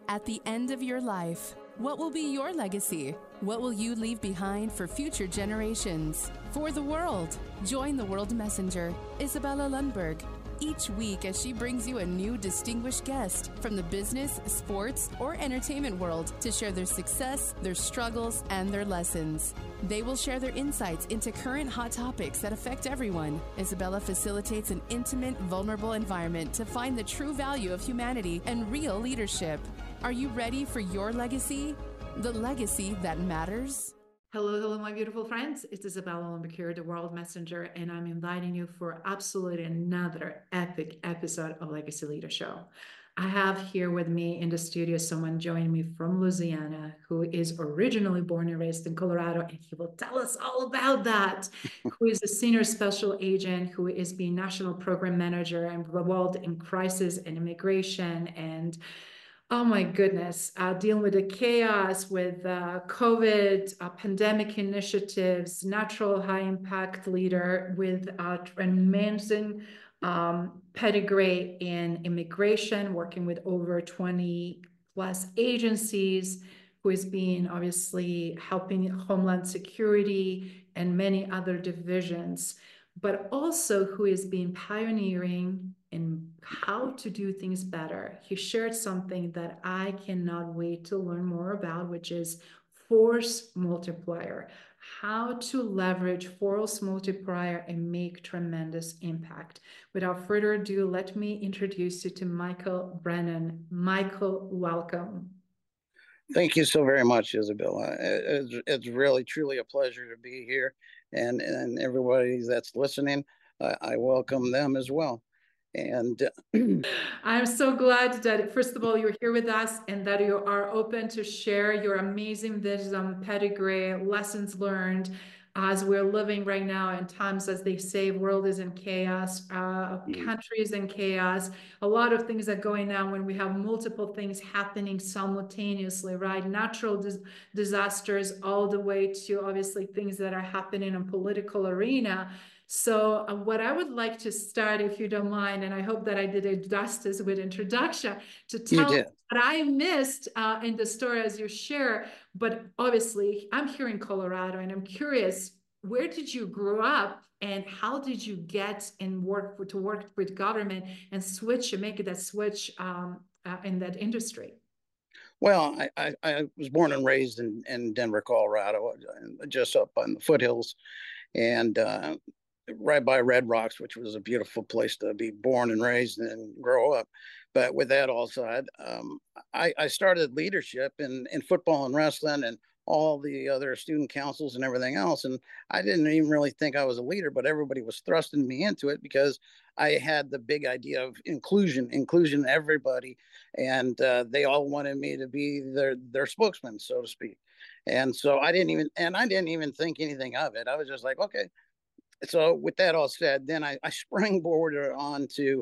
At the end of your life, what will be your legacy? What will you leave behind for future generations? For the world, join the World Messenger, Isabella Lundberg, each week as she brings you a new distinguished guest from the business, sports, or entertainment world to share their success, their struggles, and their lessons. They will share their insights into current hot topics that affect everyone. Isabella facilitates an intimate, vulnerable environment to find the true value of humanity and real leadership. Are you ready for your legacy? The legacy that matters? Hello, my beautiful friends. It's Isabella Lundberg here, the World Messenger, and I'm inviting you for absolutely another epic episode of Legacy Leader Show. I have here with me in the studio someone joining me from Louisiana who is originally born and raised in Colorado, and he will tell us all about that. Who is a senior special agent, who is being national program manager and involved in crisis and immigration and oh my goodness, dealing with the chaos with COVID, pandemic initiatives, natural high impact leader with amazing pedigree in immigration, working with over 20 plus agencies, who is being obviously helping Homeland Security and many other divisions, but also who is being pioneering in how to do things better. He shared something that I cannot wait to learn more about, which is force multiplier, how to leverage force multiplier and make tremendous impact. Without further ado, let me introduce you to Michael Brennan. Michael, welcome. Thank you so very much, Isabella. It's really, truly a pleasure to be here. And everybody that's listening, I welcome them as well. And I'm so glad that, first of all, you're here with us and that you are open to share your amazing wisdom, pedigree, lessons learned as we're living right now in times, as they say, world is in chaos, country is in chaos, a lot of things are going on when we have multiple things happening simultaneously, right? Natural disasters all the way to obviously things that are happening in political arena. So what I would like to start, if you don't mind, and I hope that I did it justice with introduction, to tell what I missed in the story as you share. But obviously, I'm here in Colorado, and I'm curious, where did you grow up, and how did you get and work with government and make that switch in that industry? Well, I was born and raised in Denver, Colorado, just up on the foothills, and right by Red Rocks, which was a beautiful place to be born and raised and grow up. But with that all said, I started leadership in football and wrestling and all the other student councils and everything else. And I didn't even really think I was a leader, but everybody was thrusting me into it because I had the big idea of inclusion everybody. And they all wanted me to be their spokesman, so to speak. And so I didn't even think anything of it. I was just like, okay. So with that all said, then I springboarded on to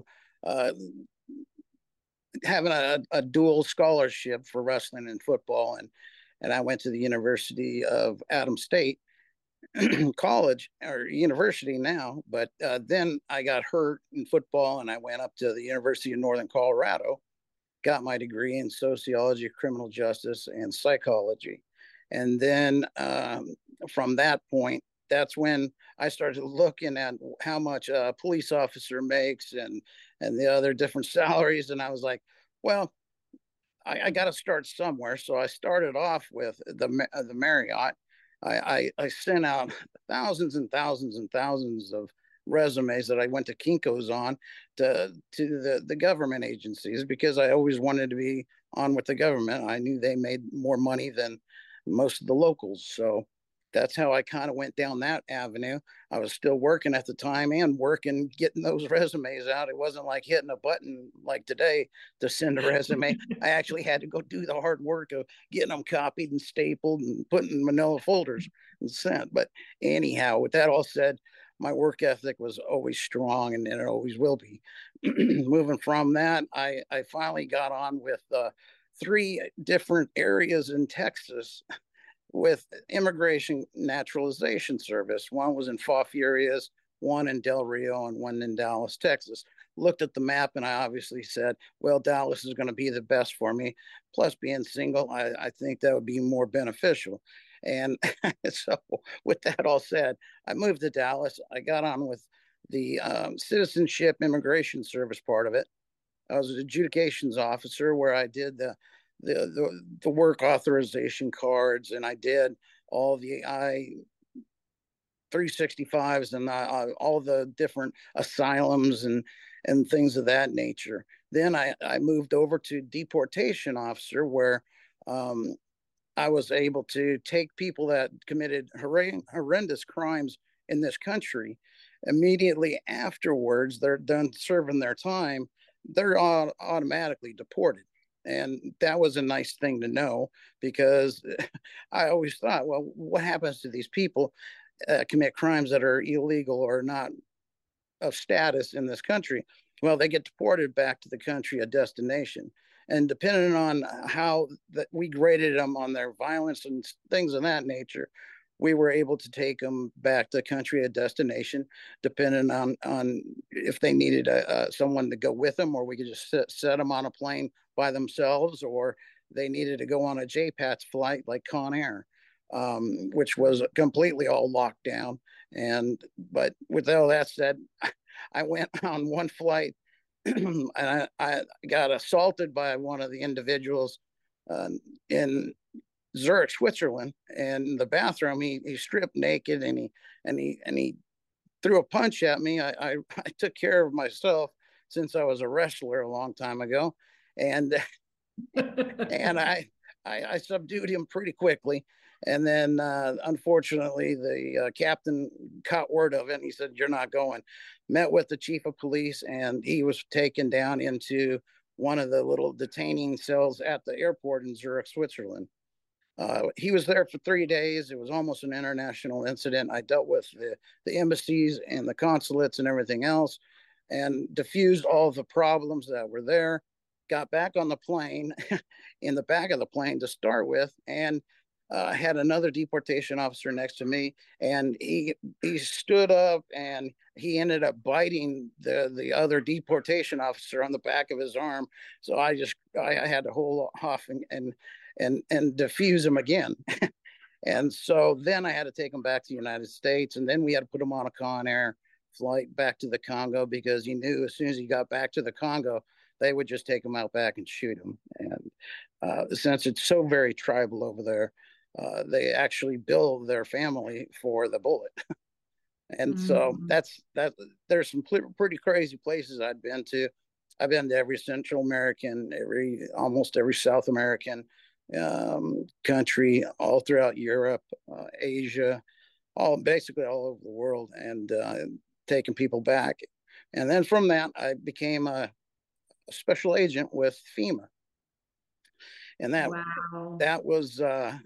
having a dual scholarship for wrestling and football. And I went to the University of Adams State college or university now. But then I got hurt in football and I went up to the University of Northern Colorado, got my degree in sociology, criminal justice, and psychology. And then from that point, that's when I started looking at how much a police officer makes and the other different salaries. And I was like, well, I got to start somewhere. So I started off with the Marriott. I sent out thousands and thousands and thousands of resumes that I went to Kinko's on to the government agencies because I always wanted to be on with the government. I knew they made more money than most of the locals. So that's how I kind of went down that avenue. I was still working at the time and working, getting those resumes out. It wasn't like hitting a button like today to send a resume. I actually had to go do the hard work of getting them copied and stapled and put in manila folders and sent. But anyhow, with that all said, my work ethic was always strong and it always will be. Moving from that, I finally got on with 3 different areas in Texas with Immigration Naturalization Service. One was in Fauquier, one in Del Rio, and one in Dallas, Texas. looked at the map and I obviously said, well, Dallas is going to be the best for me. Plus, being single, I think that would be more beneficial. And so, with that all said, I moved to Dallas. I got on with the citizenship immigration service part of it. I was an adjudications officer where I did the work authorization cards, and I did all the I-365s and all the different asylums and things of that nature. Then I moved over to deportation officer where I was able to take people that committed horrendous crimes in this country. Immediately afterwards, they're done serving their time, they're automatically deported. And that was a nice thing to know because I always thought, well, what happens to these people commit crimes that are illegal or not of status in this country? Well, they get deported back to the country of destination. And depending on how that we graded them on their violence and things of that nature, we were able to take them back to the country of destination, depending on if they needed someone to go with them, or we could just set them on a plane by themselves, or they needed to go on a JPATS flight like Conair, which was completely all locked down. But with all that said, I went on one flight and I got assaulted by one of the individuals in Zurich, Switzerland, and in the bathroom he stripped naked and he threw a punch at me. I took care of myself since I was a wrestler a long time ago, and and I subdued him pretty quickly. And then, unfortunately, the captain caught word of it, and he said, "You're not going." Met with the chief of police, and he was taken down into one of the little detaining cells at the airport in Zurich, Switzerland. He was there for 3 days. It was almost an international incident. I dealt with the embassies and the consulates and everything else and diffused all the problems that were there. Got back on the plane, in the back of the plane to start with, and had another deportation officer next to me, and he stood up and he ended up biting the other deportation officer on the back of his arm. So I had to hold off and diffuse him again. And so then I had to take him back to the United States, and then we had to put him on a Conair flight back to the Congo because he knew as soon as he got back to the Congo, they would just take him out back and shoot him. And since it's so very tribal over there, they actually bill their family for the bullet. And so that's there's some pretty crazy places I've been to. I've been to every Central American, almost every South American country, all throughout Europe, Asia, basically all over the world, and taking people back. And then from that, I became a special agent with FEMA. And that was a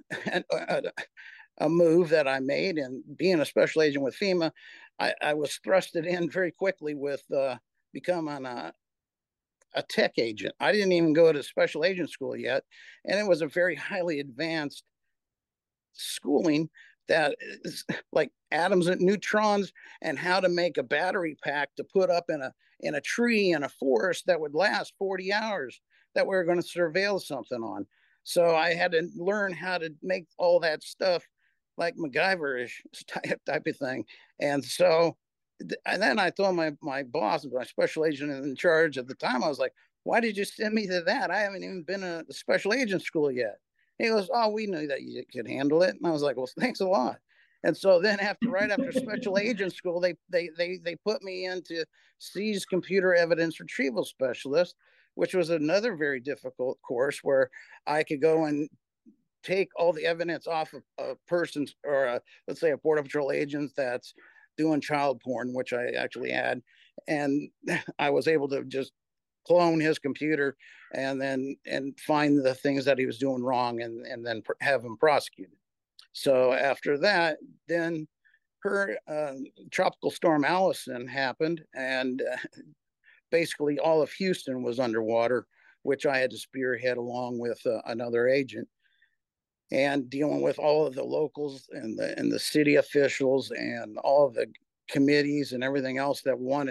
move that I made. And being a special agent with FEMA, I was thrusted in very quickly with becoming a tech agent. I didn't even go to special agent school yet. And it was a very highly advanced schooling that is like atoms and neutrons and how to make a battery pack to put up in a tree in a forest that would last 40 hours that we were going to surveil something on. So I had to learn how to make all that stuff like MacGyver-ish type of thing. And so, and then I told my boss, my special agent in charge at the time, I was like, why did you send me to that? I haven't even been in a special agent school yet. He goes, oh, we knew that you could handle it. And I was like, well, thanks a lot. And so then right after special agent school, they put me into seized computer evidence retrieval specialist, which was another very difficult course where I could go and take all the evidence off of a person's, or let's say a Border Patrol agent that's doing child porn, which I actually had. And I was able to just clone his computer and find the things that he was doing wrong and then have him prosecuted. So after that, then Tropical Storm Allison happened, and basically all of Houston was underwater, which I had to spearhead along with another agent, and dealing with all of the locals and the city officials and all of the committees and everything else that wanted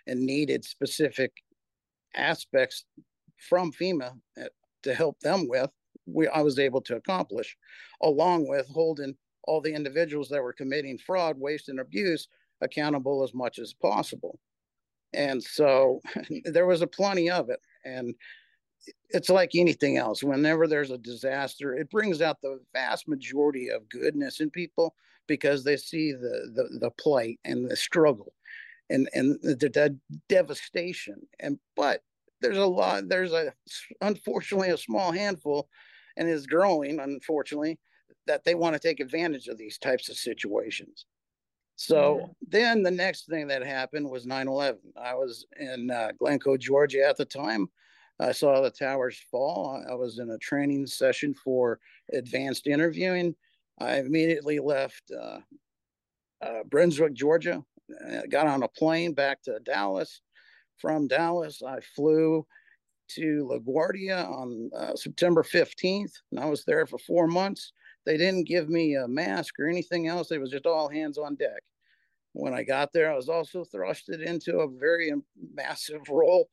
and needed specific aspects from FEMA to help them with, I was able to accomplish, along with holding all the individuals that were committing fraud, waste, and abuse accountable as much as possible. And so there was a plenty of it. And it's like anything else. Whenever there's a disaster, it brings out the vast majority of goodness in people because they see the plight and the struggle and the devastation. But there's unfortunately a small handful, and is growing, unfortunately, that they want to take advantage of these types of situations. So then the next thing that happened was 9/11. I was in Glencoe, Georgia at the time. I saw the towers fall. I was in a training session for advanced interviewing. I immediately left Brunswick, Georgia, got on a plane back to Dallas. From Dallas, I flew to LaGuardia on September 15th, and I was there for 4 months. They didn't give me a mask or anything else. It was just all hands on deck. When I got there, I was also thrusted into a very massive role,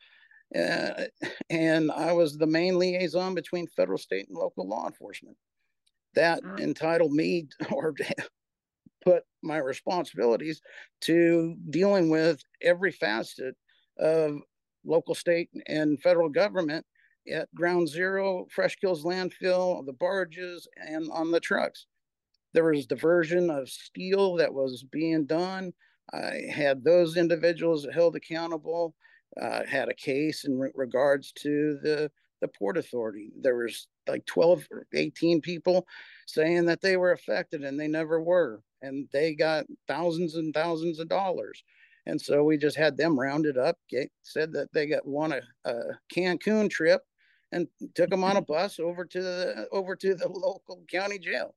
and I was the main liaison between federal, state, and local law enforcement. That entitled me, or put my responsibilities to dealing with every facet of local, state, and federal government at Ground Zero, Fresh Kills Landfill, the barges, and on the trucks. There was diversion of steel that was being done. I had those individuals held accountable. Had a case in regards to the Port Authority. There was like 12 or 18 people saying that they were affected, and they never were. And they got thousands and thousands of dollars. And so we just had them rounded up, said that they won a Cancun trip, and took them on a bus over to the local county jail.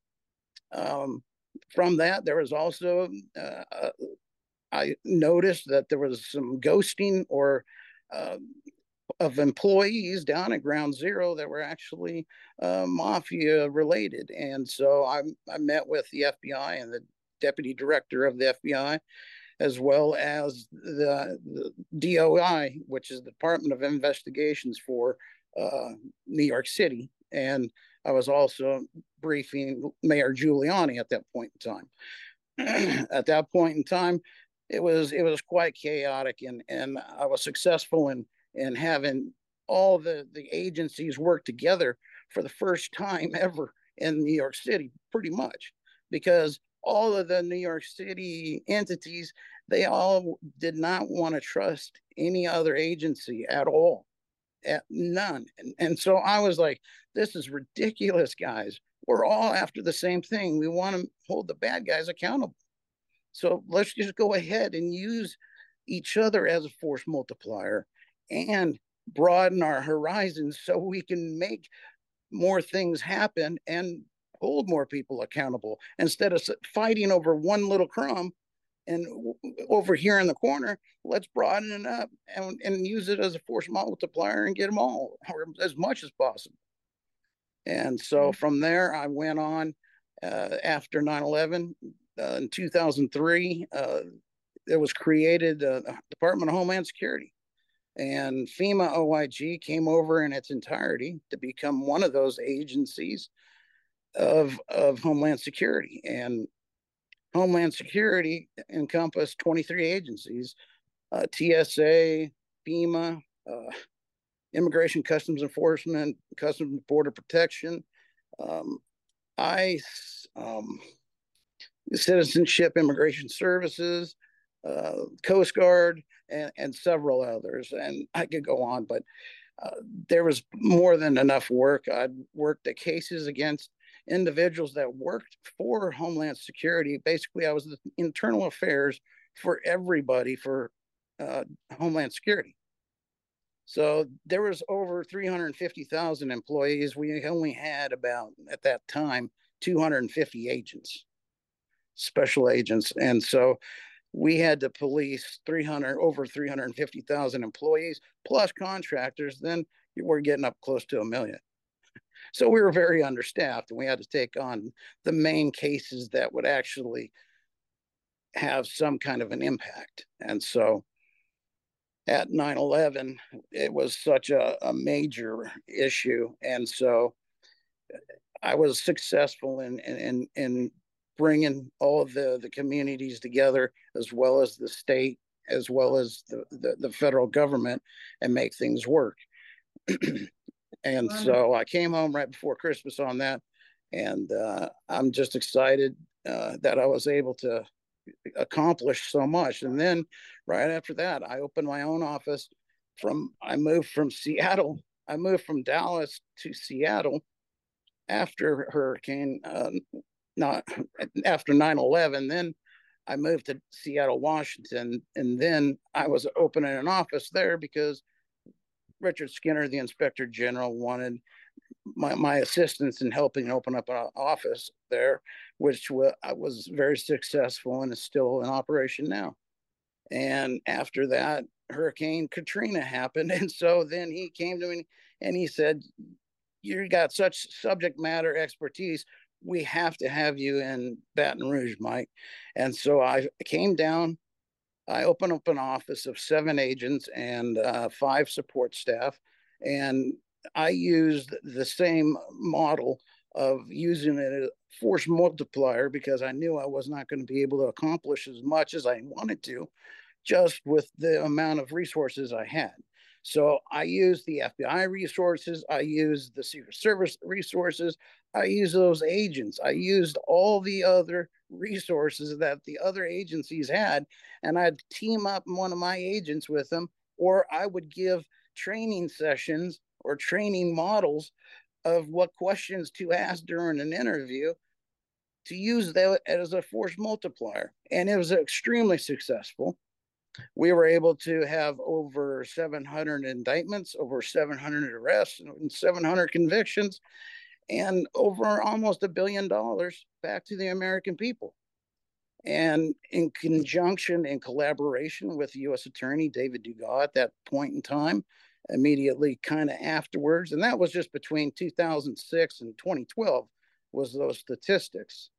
From that, there was also I noticed that there was some ghosting or of employees down at Ground Zero that were actually mafia related. And so I met with the FBI and the deputy director of the FBI, as well as the DOI, which is the Department of Investigations for New York City. And I was also briefing Mayor Giuliani at that point in time. At that point in time, it was quite chaotic, and I was successful in having all the agencies work together for the first time ever in New York City, pretty much, because all of the New York City entities, they all did not want to trust any other agency at all. None. And so I was like, this is ridiculous, guys. We're all after the same thing. We want to hold the bad guys accountable. So let's just go ahead and use each other as a force multiplier and broaden our horizons so we can make more things happen and hold more people accountable instead of fighting over one little crumb. And over here in the corner, let's broaden it up and use it as a force multiplier and get them all, or as much as possible. And so from there, I went on after 9/11. In 2003, it was created the Department of Homeland Security. And FEMA OIG came over in its entirety to become one of those agencies of Homeland Security. And Homeland Security encompassed 23 agencies, TSA, FEMA, Immigration Customs Enforcement, Customs and Border Protection, ICE, Citizenship Immigration Services, Coast Guard, and several others. And I could go on, but there was more than enough work. I'd worked the cases against individuals that worked for Homeland Security. Basically, I was the internal affairs for everybody for Homeland Security. So there was over 350,000 employees. We only had about, at that time, 250 agents, special agents. And so we had to police over 350,000 employees plus contractors. Then we're getting up close to 1 million. So we were very understaffed, and we had to take on the main cases that would actually have some kind of an impact. And so at 9/11, it was such a major issue. And so I was successful in bringing all of the communities together, as well as the state, as well as the federal government, and make things work. And so I came home right before Christmas on that. And I'm just excited that I was able to accomplish so much. And then right after that, I opened my own office. I moved from Seattle. I moved from Dallas to Seattle after Hurricane, not after 9/11. Then I moved to Seattle, Washington, and then I was opening an office there because Richard Skinner, the Inspector General, wanted my assistance in helping open up an office there, which I was very successful and is still in operation now. And after that, Hurricane Katrina happened. And so then he came to me and he said, "You got such subject matter expertise. We have to have you in Baton Rouge, Mike." And so I came down. I opened up an office of 7 agents and 5 support staff. And I used the same model of using a force multiplier because I knew I was not going to be able to accomplish as much as I wanted to just with the amount of resources I had. So I used the FBI resources, I used the Secret Service resources, I used those agents, I used all the other resources that the other agencies had, and I'd team up one of my agents with them, or I would give training sessions or training models of what questions to ask during an interview to use that as a force multiplier. And it was extremely successful. We were able to have over 700 indictments, over 700 arrests, and 700 convictions, and over almost $1 billion back to the American people. And in conjunction and collaboration with the U.S. Attorney David Dugas at that point in time, immediately kind of afterwards, and that was just between 2006 and 2012 was those statistics.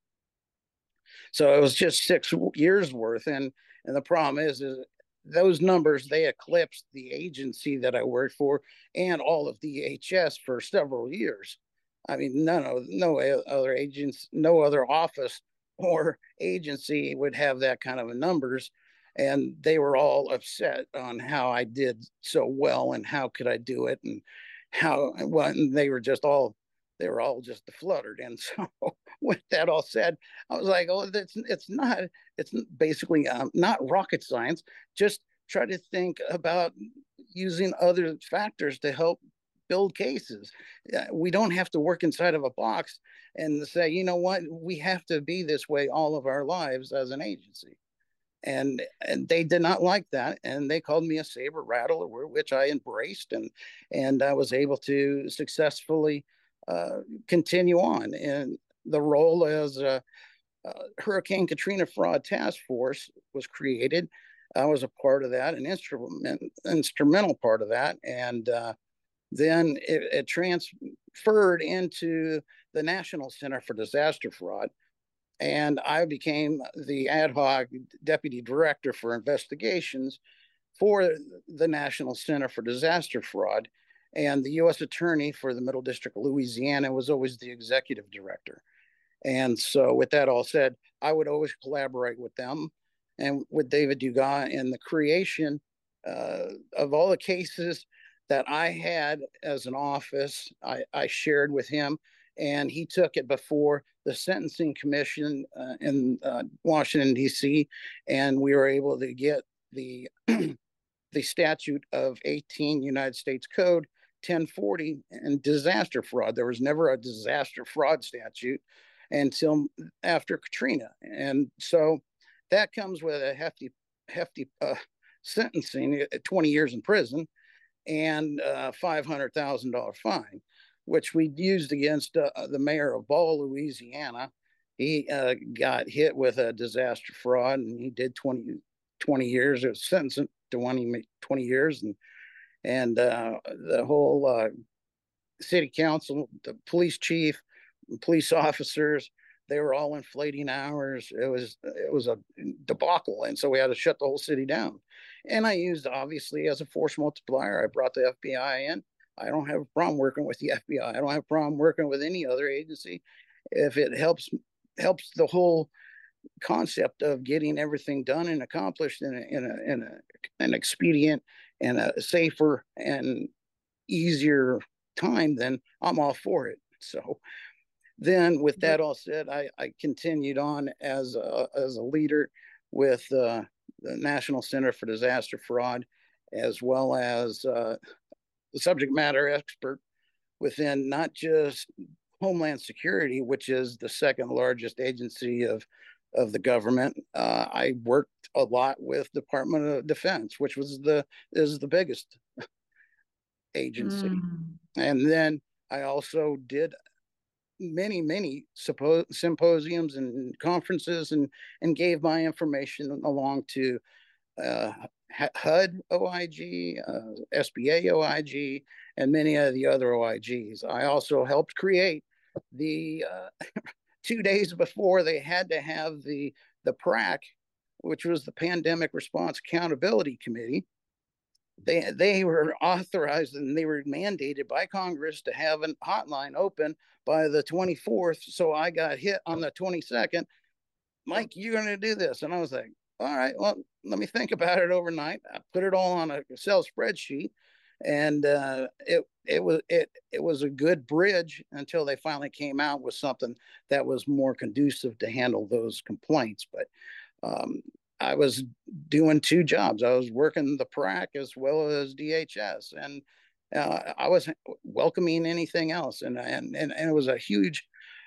So it was just 6 years worth. And the problem is those numbers, they eclipsed the agency that I worked for and all of DHS for several years. I mean, no other agents, no other office or agency would have that kind of numbers. And they were all upset on how I did so well and how could I do it and how, well, and they were all just fluttered. And so with that all said, I was like, oh, it's basically not rocket science. Just try to think about using other factors to help build cases. We don't have to work inside of a box and say, you know what, we have to be this way all of our lives as an agency. And they did not like that, and they called me a saber rattler, which I embraced, and I was able to successfully continue on. And the role as Hurricane Katrina Fraud Task Force was created. I was a part of that, an instrumental part of that, and then it transferred into the National Center for Disaster Fraud. And I became the ad hoc deputy director for investigations for the National Center for Disaster Fraud. And the U.S. Attorney for the Middle District of Louisiana was always the executive director. And so with that all said, I would always collaborate with them and with David Dugas in the creation of all the cases that I had as an office. I shared with him, and he took it before the Sentencing Commission in Washington, D.C., and we were able to get the the statute of 18 United States Code 1040 and disaster fraud. There was never a disaster fraud statute until after Katrina. And so that comes with a hefty sentencing, 20 years in prison and a $500,000 fine, which we used against the mayor of Ball, Louisiana. He got hit with a disaster fraud, and he did 20 years. It was sentenced to 20 years, and the whole city council, the police chief, police officers, they were all inflating hours. It was a debacle, and so we had to shut the whole city down. And I used, obviously, as a force multiplier. I brought the FBI in. I don't have a problem working with the FBI. I don't have a problem working with any other agency if it helps the whole concept of getting everything done and accomplished an expedient and a safer and easier time. Then I'm all for it. So then, with that all said, I continued on as a leader with the National Center for Disaster Fraud, as well as the subject matter expert within not just Homeland Security, which is the second largest agency of the government. I worked a lot with Department of Defense, which is the biggest agency. And then I also did many symposiums and conferences and gave my information along to HUD OIG, SBA OIG, and many of the other OIGs. I also helped create the 2 days before they had to have the PRAC, which was the Pandemic Response Accountability Committee. They were authorized and they were mandated by Congress to have a hotline open by the 24th. So I got hit on the 22nd. Mike, you're going to do this. And I was like, all right, well, let me think about it overnight. I put it all on a Excel spreadsheet, and it was a good bridge until they finally came out with something that was more conducive to handle those complaints. But I was doing two jobs. I was working the PRAC as well as DHS, and I wasn't welcoming anything else. And it was a huge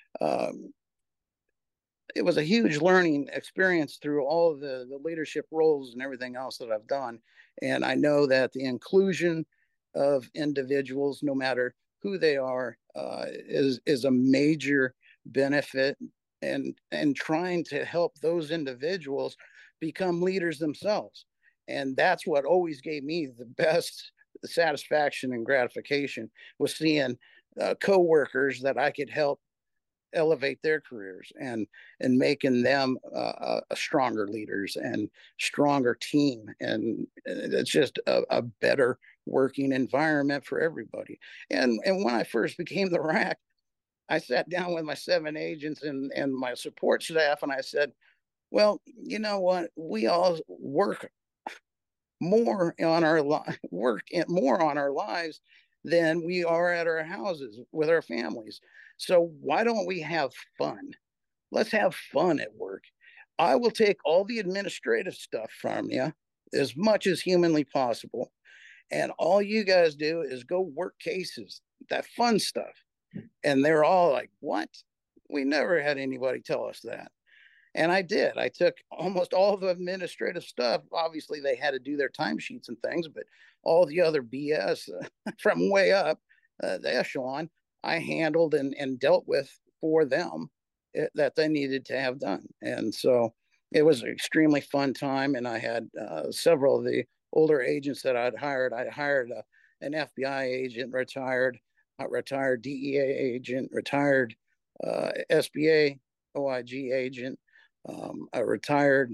learning experience through all of the leadership roles and everything else that I've done. And I know that the inclusion of individuals, no matter who they are, is a major benefit, and trying to help those individuals become leaders themselves. And that's what always gave me the best satisfaction and gratification, was seeing coworkers that I could help elevate their careers and making them stronger leaders and stronger team. And it's just a better working environment for everybody. And when I first became the RAC, I sat down with my 7 agents and my support staff, and I said, well, you know what? We all work more on our more on our lives than we are at our houses with our families. So why don't we have fun? Let's have fun at work. I will take all the administrative stuff from you as much as humanly possible. And all you guys do is go work cases, that fun stuff. And they're all like, what? We never had anybody tell us that. And I did. I took almost all the administrative stuff. Obviously, they had to do their timesheets and things, but all the other BS from way up the echelon, I handled and dealt with for them that they needed to have done. And so it was an extremely fun time. And I had several of the older agents that I'd hired. I hired an FBI agent, retired DEA agent, retired SBA OIG agent, a retired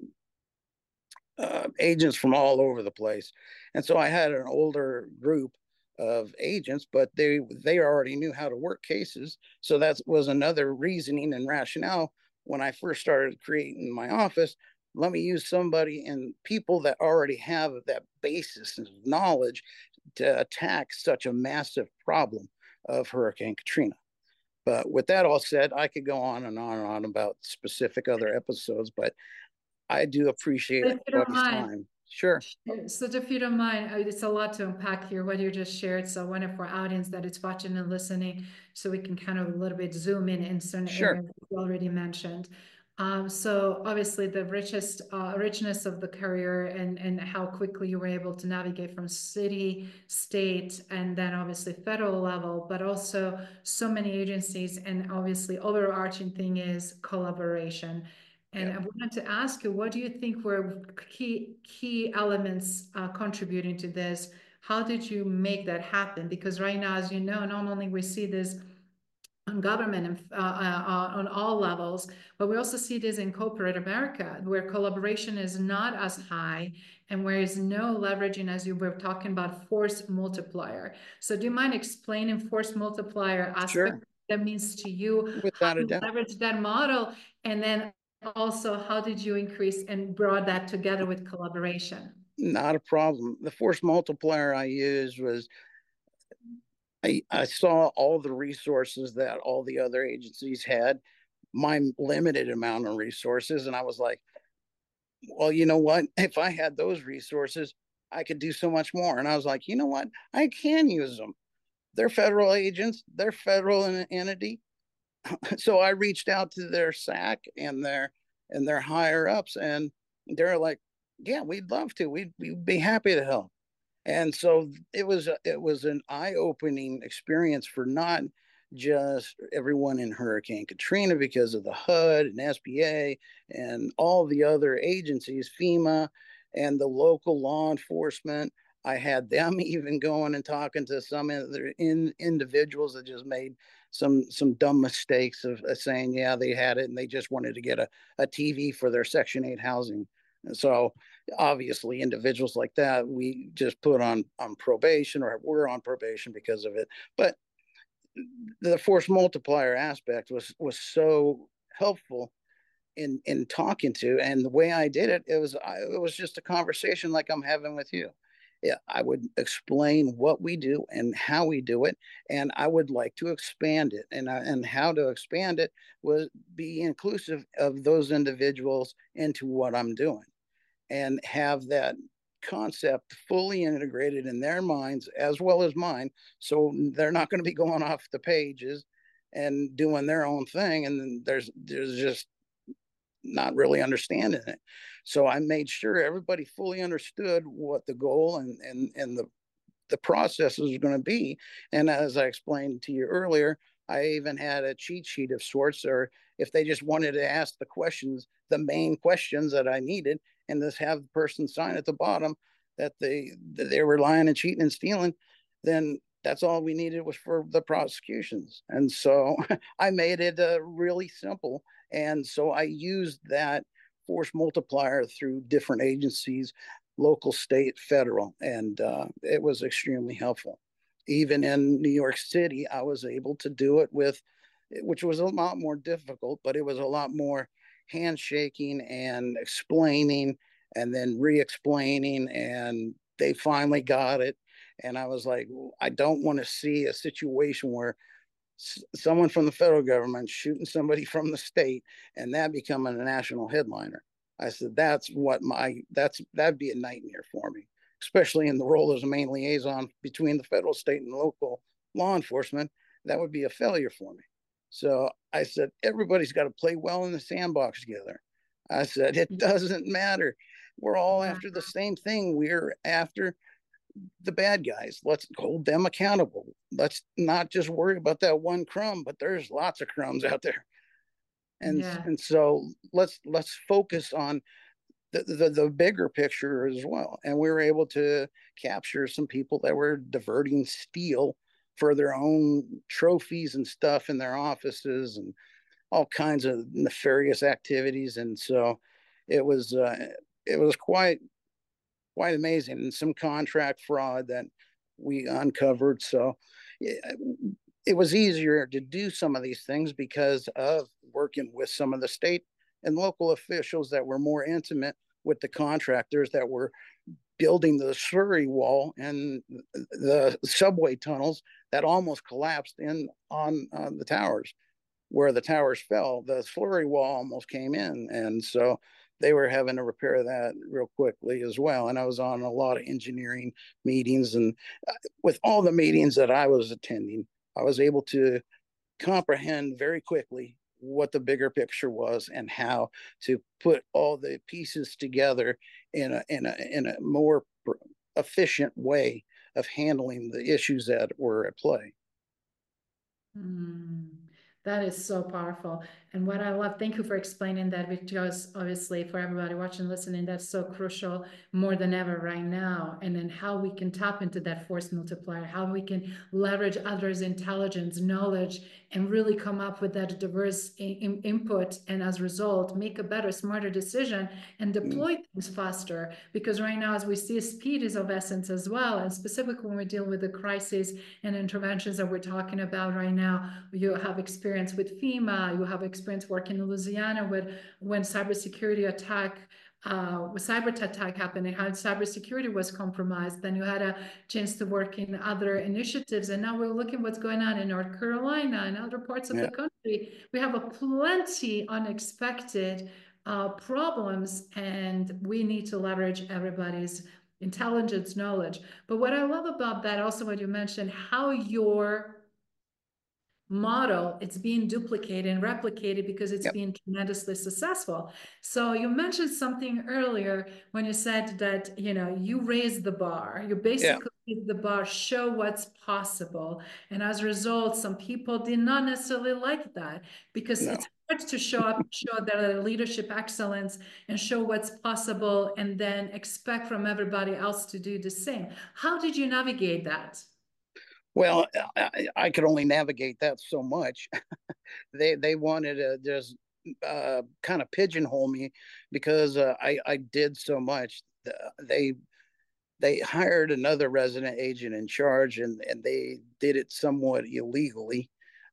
agents from all over the place. And so I had an older group of agents, but they already knew how to work cases. So that was another reasoning and rationale when I first started creating my office. Let me use somebody and people that already have that basis of knowledge to attack such a massive problem of Hurricane Katrina. But with that all said, I could go on and on and on about specific other episodes, but I do appreciate everybody's time. Sure. So if you don't mind, it's a lot to unpack here, what you just shared. So I wanted for audience that is watching and listening, so we can kind of a little bit zoom in certain areas you already mentioned. So obviously the richness of the career and how quickly you were able to navigate from city, state, and then obviously federal level, but also so many agencies, and obviously overarching thing is collaboration. And I wanted to ask you, what do you think were key elements contributing to this? How did you make that happen? Because right now, as you know, not only we see this on government and on all levels, but we also see this in corporate America, where collaboration is not as high and where is no leveraging, as you were talking about, force multiplier. So do you mind explaining force multiplier aspect? Sure. That means to you, how Without a you doubt. leverage that model, and then also how did you increase and brought that together with collaboration? Not a problem. The force multiplier I used was I saw all the resources that all the other agencies had, my limited amount of resources, and I was like, well, you know what? If I had those resources, I could do so much more. And I was like, you know what? I can use them. They're federal agents, they're federal entity. So I reached out to their SAC and their higher ups, and they're like, yeah, we'd love to. We'd be happy to help. And so it was an eye-opening experience for not just everyone in Hurricane Katrina because of the HUD and SBA and all the other agencies, FEMA and the local law enforcement. I had them even going and talking to some other individuals that just made some dumb mistakes of saying, yeah, they had it and they just wanted to get a TV for their Section 8 housing. And so obviously individuals like that we just put on probation, or we're on probation because of it. But the force multiplier aspect was so helpful in talking to, and the way I did it, it was just a conversation like I'm having with you. Yeah, I would explain what we do and how we do it, and I would like to expand it, and how to expand it was be inclusive of those individuals into what I'm doing, and have that concept fully integrated in their minds as well as mine. So they're not going to be going off the pages and doing their own thing. And then there's just not really understanding it. So I made sure everybody fully understood what the goal and the process is going to be. And as I explained to you earlier, I even had a cheat sheet of sorts, or if they just wanted to ask the questions, the main questions that I needed, and just have the person sign at the bottom that they were lying and cheating and stealing, then that's all we needed was for the prosecutions. And so I made it really simple. And so I used that force multiplier through different agencies, local, state, federal, and it was extremely helpful. Even in New York City, I was able to do it with, which was a lot more difficult, but it was a lot more handshaking and explaining and then re-explaining, and they finally got it. And I was like, I don't want to see a situation where someone from the federal government shooting somebody from the state and that becoming a national headliner. I said, that'd be a nightmare for me, especially in the role as a main liaison between the federal, state, and local law enforcement. That would be a failure for me. So I said, everybody's got to play well in the sandbox together. I said, it doesn't matter. We're all after the same thing. We're after the bad guys. Let's hold them accountable. Let's not just worry about that one crumb, but there's lots of crumbs out there. And so let's focus on the bigger picture as well. And we were able to capture some people that were diverting steel for their own trophies and stuff in their offices and all kinds of nefarious activities. And so it was quite amazing, and some contract fraud that we uncovered. So it was easier to do some of these things because of working with some of the state and local officials that were more intimate with the contractors that were building the slurry wall and the subway tunnels that almost collapsed in on the towers. Where the towers fell, the slurry wall almost came in. And so they were having to repair that real quickly as well. And I was on a lot of engineering meetings. And with all the meetings that I was attending, I was able to comprehend very quickly what the bigger picture was and how to put all the pieces together in a more efficient way of handling the issues that were at play. That is so powerful. And what I love, thank you for explaining that, because obviously for everybody watching, listening, that's so crucial more than ever right now. And then how we can tap into that force multiplier, how we can leverage others' intelligence, knowledge, and really come up with that diverse input, and as a result make a better, smarter decision and deploy things faster. Because right now, as we see, speed is of essence as well, and specifically when we deal with the crises and interventions that we're talking about right now. You have experience with FEMA, you have experience working in Louisiana with when cybersecurity attack cyber attack happened and how cybersecurity was compromised. Then you had a chance to work in other initiatives, and now we're looking what's going on in North Carolina and other parts of the country. We have a plenty unexpected problems, and we need to leverage everybody's intelligence, knowledge. But what I love about that also, what you mentioned, how your model, it's being duplicated and replicated because it's being tremendously successful. So you mentioned something earlier when you said that, you know, you raise the bar, you basically raise the bar, show what's possible. And as a result, some people did not necessarily like that, because it's hard to show their leadership excellence and show what's possible and then expect from everybody else to do the same. How did you navigate that? Well, I could only navigate that so much. They wanted to just kind of pigeonhole me because I did so much. They hired another resident agent in charge, and they did it somewhat illegally.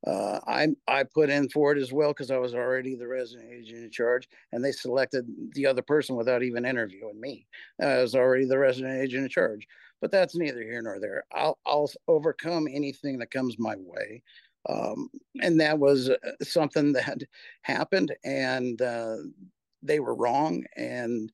I put in for it as well because I was already the resident agent in charge, and they selected the other person without even interviewing me. I was already the resident agent in charge. But that's neither here nor there. I'll overcome anything that comes my way. And that was something that happened, and they were wrong, and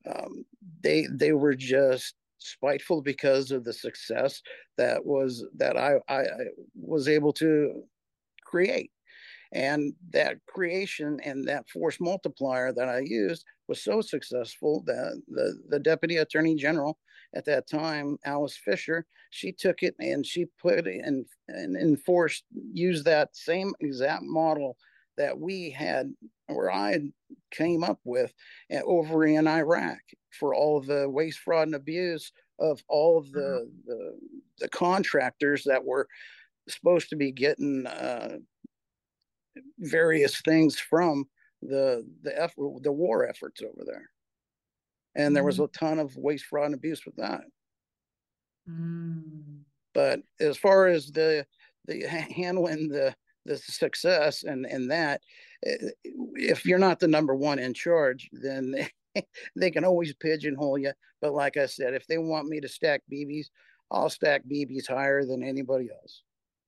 they were just spiteful because of the success that I was able to create. And that creation and that force multiplier that I used was so successful that the Deputy Attorney General at that time, Alice Fisher, she took it and she put it and enforced, used that same exact model that we had, or I came up with over in Iraq for all of the waste, fraud, and abuse of all of the contractors that were supposed to be getting various things from the war efforts over there. And there was a ton of waste, fraud, and abuse with that. But as far as the handling the success and that, if you're not the number one in charge, then they can always pigeonhole you. But like I said, if they want me to stack BBs, I'll stack BBs higher than anybody else.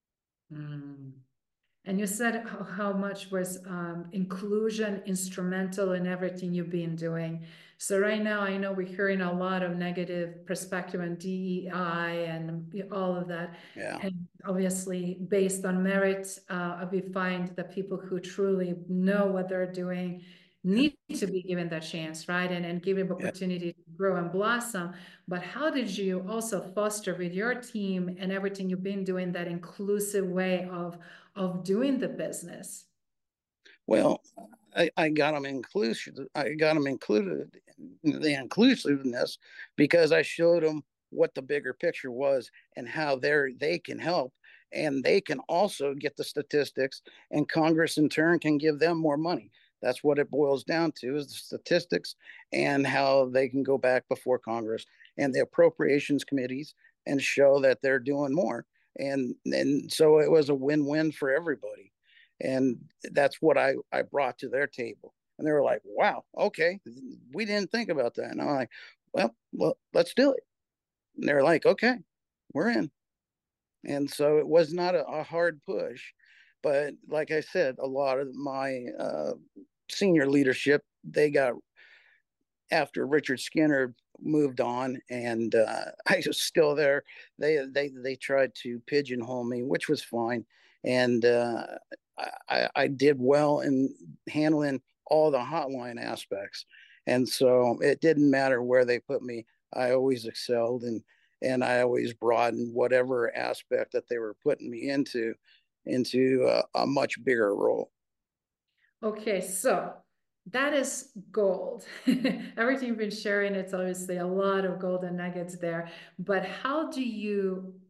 And you said how much was inclusion instrumental in everything you've been doing. So right now, I know we're hearing a lot of negative perspective on DEI and all of that. Yeah. And obviously, based on merit, we find that people who truly know what they're doing need to be given that chance, right? And given opportunity to grow and blossom. But how did you also foster with your team and everything you've been doing that inclusive way of doing the business? Well, I got them inclusive. I got them included in the inclusiveness because I showed them what the bigger picture was and how they can help, and they can also get the statistics, and Congress in turn can give them more money. That's what it boils down to, is the statistics and how they can go back before Congress and the appropriations committees and show that they're doing more. And so it was a win-win for everybody. And that's what I brought to their table. And they were like, wow, okay, we didn't think about that. And I'm like, well, let's do it. And they're like, okay, we're in. And so it was not a hard push. But like I said, a lot of my senior leadership, they got, after Richard Skinner moved on and I was still there, they tried to pigeonhole me, which was fine. And I did well in handling all the hotline aspects. And so it didn't matter where they put me. I always excelled, and I always broadened whatever aspect that they were putting me into a much bigger role. Okay, so that is gold. Everything you've been sharing, it's obviously a lot of golden nuggets there. But how do you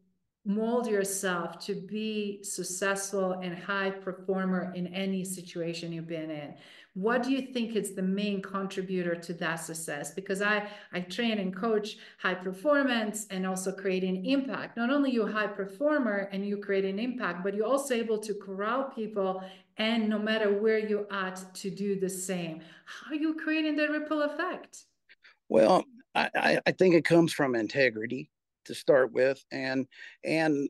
mold yourself to be successful and high performer in any situation you've been in? What do you think is the main contributor to that success? Because I train and coach high performance and also creating impact. Not only you high performer and you create an impact, but you're also able to corral people, and no matter where you're at, to do the same. How are you creating the ripple effect? Well, I think it comes from integrity to start with, and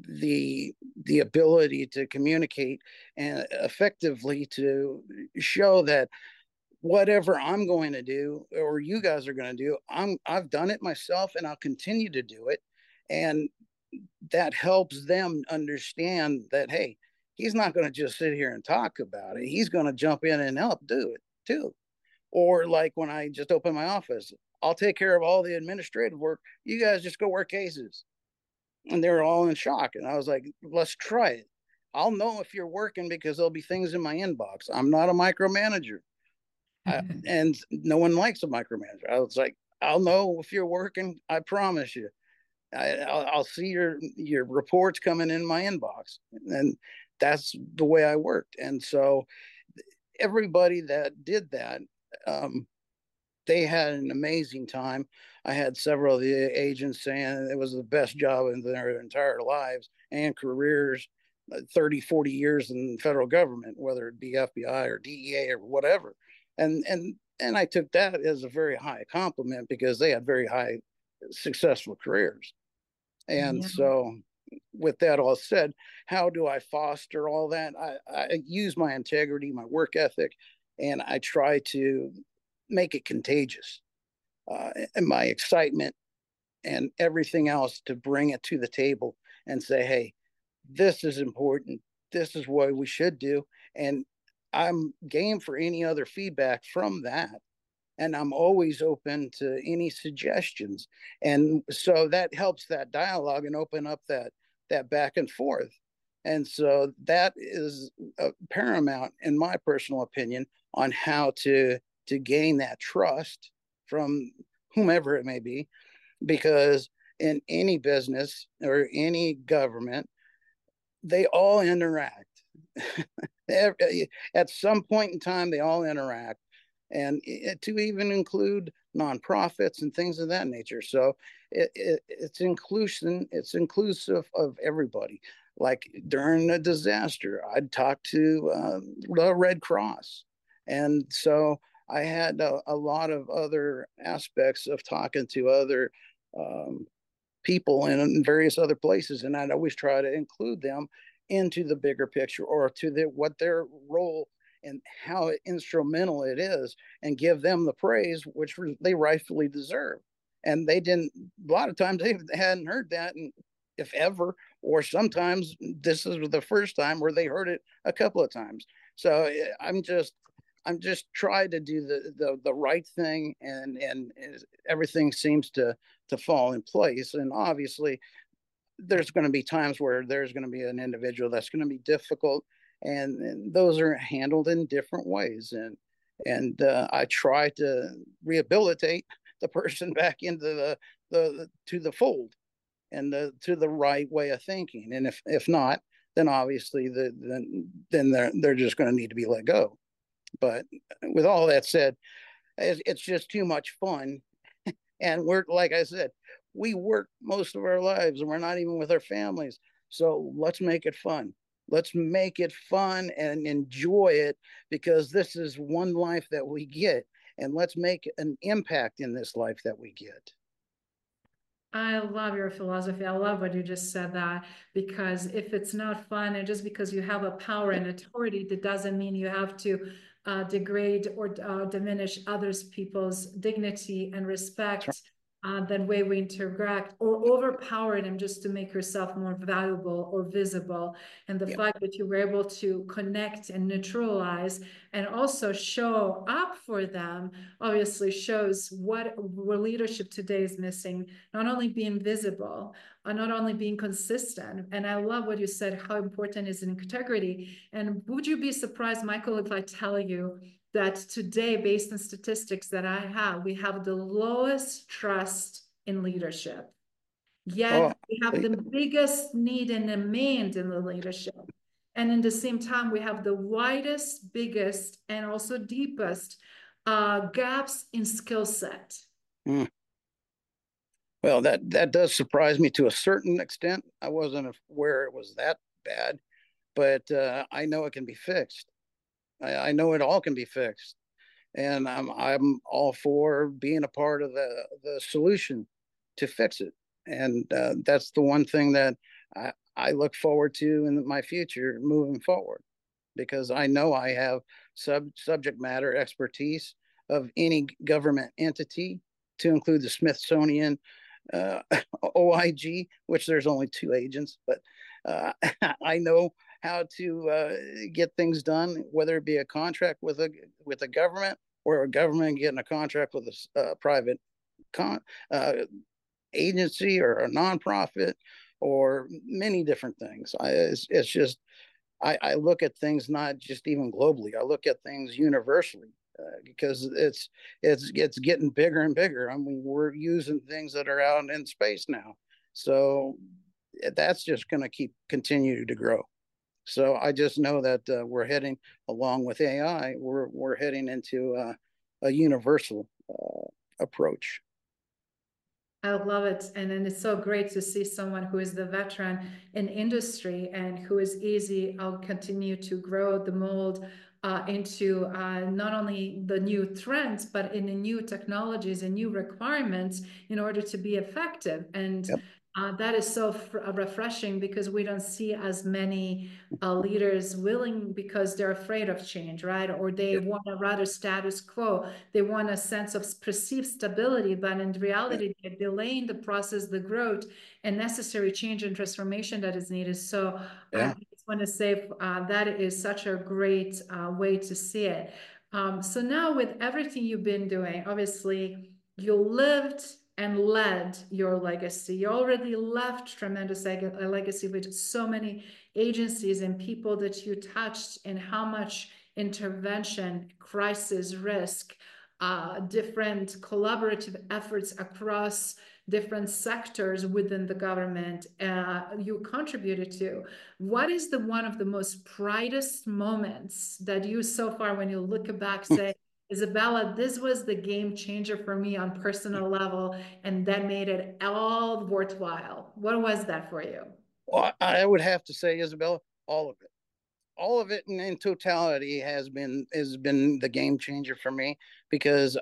the ability to communicate and effectively to show that whatever I'm going to do or you guys are going to do, I've done it myself and I'll continue to do it. And that helps them understand that, hey, he's not going to just sit here and talk about it. He's going to jump in and help do it too. Or like when I just opened my office, I'll take care of all the administrative work. You guys just go work cases. And they're all in shock. And I was like, let's try it. I'll know if you're working because there'll be things in my inbox. I'm not a micromanager. And no one likes a micromanager. I was like, I'll know if you're working. I promise you. I'll see your reports coming in my inbox. And that's the way I worked. And so everybody that did that, they had an amazing time. I had several of the agents saying it was the best job in their entire lives and careers, 30, 40 years in the federal government, whether it be FBI or DEA or whatever. And I took that as a very high compliment because they had very high successful careers. And so with that all said, how do I foster all that? I use my integrity, my work ethic, and I try to make it contagious, and my excitement and everything else to bring it to the table and say, hey, this is important. This is what we should do. And I'm game for any other feedback from that. And I'm always open to any suggestions. And so that helps that dialogue and open up that back and forth. And so that is paramount, in my personal opinion, on how to gain that trust from whomever it may be, because in any business or any government, they all interact. At some point in time, they all interact, and to even include nonprofits and things of that nature. So it's inclusion. It's inclusive of everybody. Like during a disaster, I'd talk to the Red Cross, and so I had a lot of other aspects of talking to other people in various other places, and I'd always try to include them into the bigger picture or to what their role and how instrumental it is, and give them the praise which they rightfully deserve. And they didn't. A lot of times they hadn't heard that, and if ever, or sometimes this is the first time where they heard it a couple of times. So I'm just trying to do the right thing, and everything seems to fall in place. And obviously, there's going to be times where there's going to be an individual that's going to be difficult, and those are handled in different ways. And I try to rehabilitate the person back into the fold and to the right way of thinking. And if not, then obviously then they're just going to need to be let go. But with all that said, it's just too much fun. And we're, like I said, we work most of our lives and we're not even with our families. So let's make it fun. Let's make it fun and enjoy it, because this is one life that we get. And let's make an impact in this life that we get. I love your philosophy. I love what you just said, that because if it's not fun, and just because you have a power and authority, that doesn't mean you have to degrade or diminish others people's dignity and respect. That way we interact, or overpower them just to make yourself more valuable or visible. And the fact that you were able to connect and neutralize and also show up for them obviously shows where leadership today is missing. Not only being visible, not only being consistent. And I love what you said, how important is integrity. And would you be surprised, Michael, if I tell you that today, based on statistics that I have, we have the lowest trust in leadership. Yet Oh, we have the biggest need and demand in the leadership. And in the same time, we have the widest, biggest, and also deepest gaps in skill set. mm. Well, that does surprise me to a certain extent. I wasn't aware it was that bad, but I know it can be fixed. I know it all can be fixed, and I'm all for being a part of the solution to fix it. And that's the one thing that I look forward to in my future moving forward, because I know I have subject matter expertise of any government entity, to include the Smithsonian, uh, OIG, which there's only 2 agents, but uh, I know how to get things done, whether it be a contract with a government, or a government getting a contract with a private con, uh, agency or a nonprofit, or many different things. It's just I look at things not just even globally. I look at things universally, because it's getting bigger and bigger. I mean, we're using things that are out in space now, so that's just going to continue to grow. So I just know that we're heading, along with AI, we're heading into a universal approach. I love it. And then it's so great to see someone who is the veteran in industry and who is easy. I'll continue to grow the mold into not only the new trends, but in the new technologies and new requirements in order to be effective. And Yep. That is so refreshing, because we don't see as many leaders willing, because they're afraid of change, right? Or they Yep. want a rather status quo. They want a sense of perceived stability, but in Yep. reality, they're delaying the process, the growth, and necessary change and transformation that is needed. So I Yeah. just want to say that is such a great way to see it. So now, with everything you've been doing, obviously you lived and led your legacy. You already left tremendous legacy with so many agencies and people that you touched, and how much intervention, crisis, risk, different collaborative efforts across different sectors within the government you contributed to. What is the one of the most proudest moments that you so far, when you look back, say, Isabella, this was the game changer for me on personal level, and that made it all worthwhile? What was that for you? Well, I would have to say, Isabella, all of it. All of it in totality has been the game changer for me, because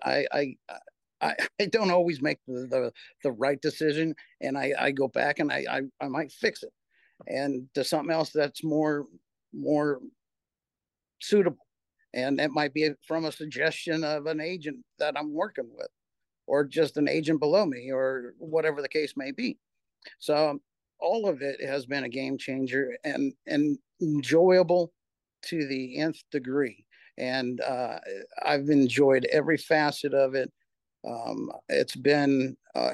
I don't always make the right decision, and I go back and I might fix it and to something else that's more suitable, and that might be from a suggestion of an agent that I'm working with, or just an agent below me, or whatever the case may be. So all of it has been a game changer, and enjoyable to the nth degree. And I've enjoyed every facet of it. It's been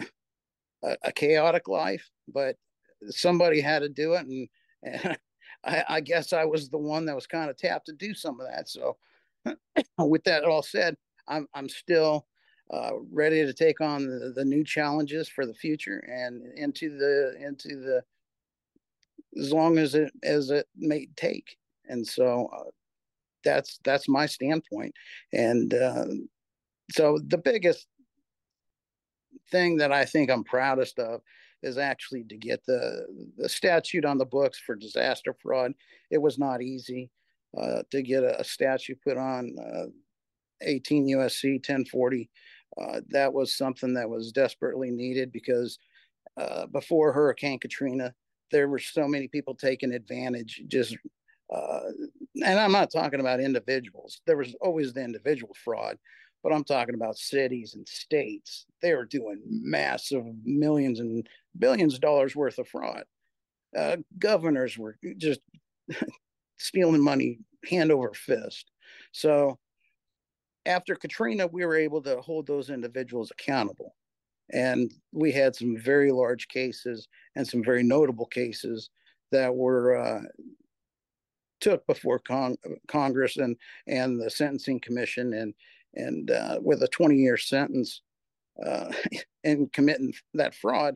a chaotic life, but somebody had to do it, and I guess I was the one that was kind of tapped to do some of that. So, with that all said, I'm still ready to take on the new challenges for the future, and into the as long as it may take. And so that's my standpoint. And so the biggest thing that I think I'm proudest of is actually to get the statute on the books for disaster fraud. It was not easy to get a statute put on 18 USC 1040. That was something that was desperately needed, because before Hurricane Katrina, there were so many people taking advantage. Just and I'm not talking about individuals. There was always the individual fraud, but I'm talking about cities and states. They were doing massive millions and billions of dollars worth of fraud. Governors were just stealing money hand over fist. So after Katrina, we were able to hold those individuals accountable. And we had some very large cases and some very notable cases that were took before Congress and the Sentencing Commission, and with a 20-year sentence and committing that fraud,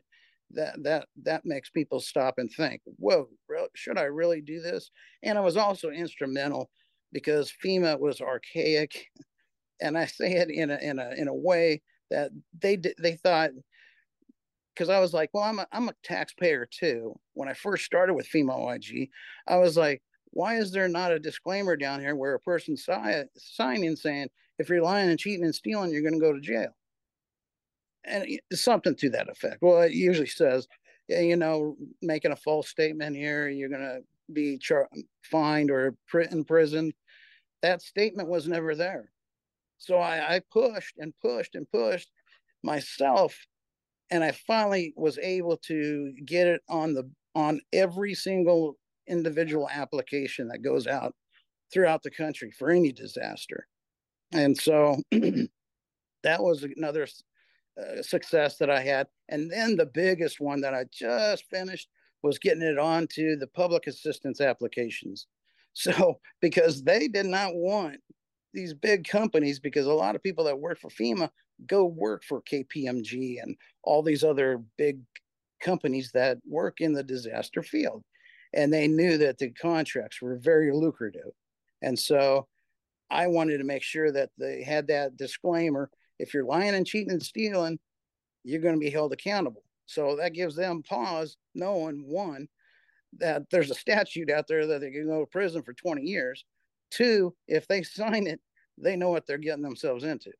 that makes people stop and think, whoa, should I really do this? And I was also instrumental because FEMA was archaic, and I say it in a way that they thought, because I was like, well, I'm a taxpayer too. When I first started with FEMA OIG, I was like, why is there not a disclaimer down here where a person signing saying, if you're lying and cheating and stealing, you're going to go to jail? And something to that effect. Well, it usually says, yeah, you know, making a false statement here, you're going to be fined or imprisoned. That statement was never there. So I pushed and pushed and pushed myself, and I finally was able to get it on every single individual application that goes out throughout the country for any disaster. And so that was another success that I had. And then the biggest one that I just finished was getting it onto the public assistance applications. So because they did not want these big companies, because a lot of people that work for FEMA go work for KPMG and all these other big companies that work in the disaster field. And they knew that the contracts were very lucrative. And so I wanted to make sure that they had that disclaimer. If you're lying and cheating and stealing, you're going to be held accountable. So that gives them pause, knowing, one, that there's a statute out there that they can go to prison for 20 years. Two, if they sign it, they know what they're getting themselves into.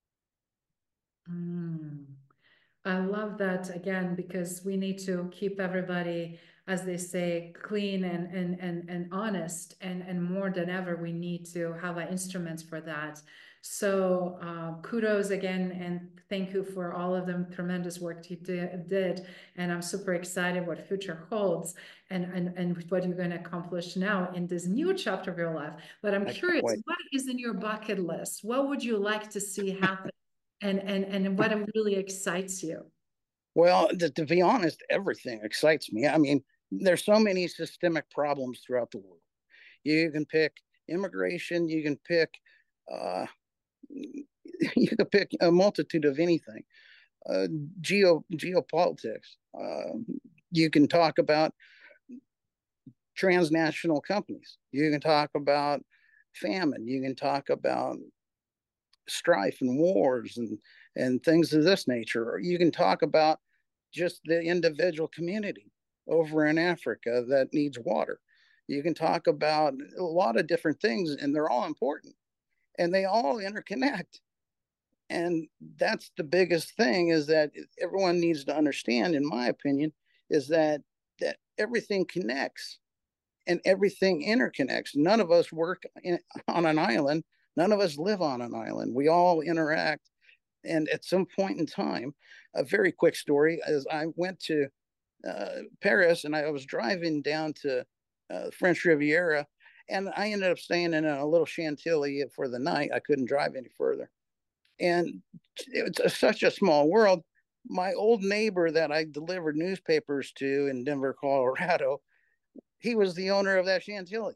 I love that, again, because we need to keep everybody, as they say, clean and honest, and more than ever, we need to have instruments for that. So kudos again, and thank you for all of the tremendous work you did. And I'm super excited what future holds and what you're going to accomplish now in this new chapter of your life. But I'm curious, what is in your bucket list? What would you like to see happen? And what really excites you? Well, to be honest, everything excites me. I mean, there's so many systemic problems throughout the world. You can pick immigration, you can pick you can pick a multitude of anything. Geopolitics. You can talk about transnational companies. You can talk about famine. You can talk about strife and wars and things of this nature. Or you can talk about just the individual community over in Africa that needs water. You can talk about a lot of different things, and they're all important, and they all interconnect. And that's the biggest thing, is that everyone needs to understand, in my opinion, is that everything connects and everything interconnects. None of us work on an island. None of us live on an island. We all interact. And at some point in time, a very quick story, as I went to Paris, and I was driving down to French Riviera, and I ended up staying in a little Chantilly for the night. I couldn't drive any further. And it's such a small world. My old neighbor that I delivered newspapers to in Denver, Colorado, he was the owner of that Chantilly.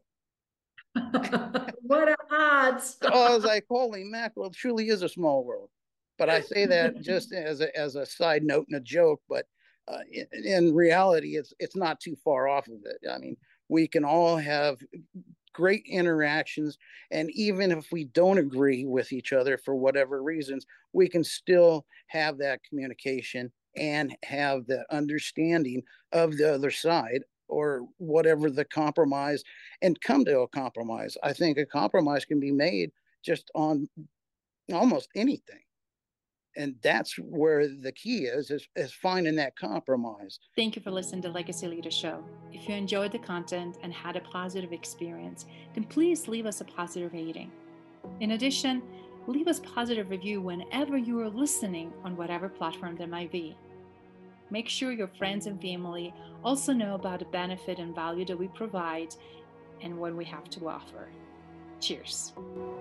What a odds. So I was like, holy mackerel, it truly is a small world. But I say that just as a side note and a joke, but in reality, it's not too far off of it. I mean, we can all have great interactions, and even if we don't agree with each other for whatever reasons, we can still have that communication and have the understanding of the other side, or whatever the compromise, and come to a compromise. I think a compromise can be made just on almost anything. And that's where the key is finding that compromise. Thank you for listening to Legacy Leader Show. If you enjoyed the content and had a positive experience, then please leave us a positive rating. In addition, leave us a positive review whenever you are listening on whatever platform there might be. Make sure your friends and family also know about the benefit and value that we provide and what we have to offer. Cheers.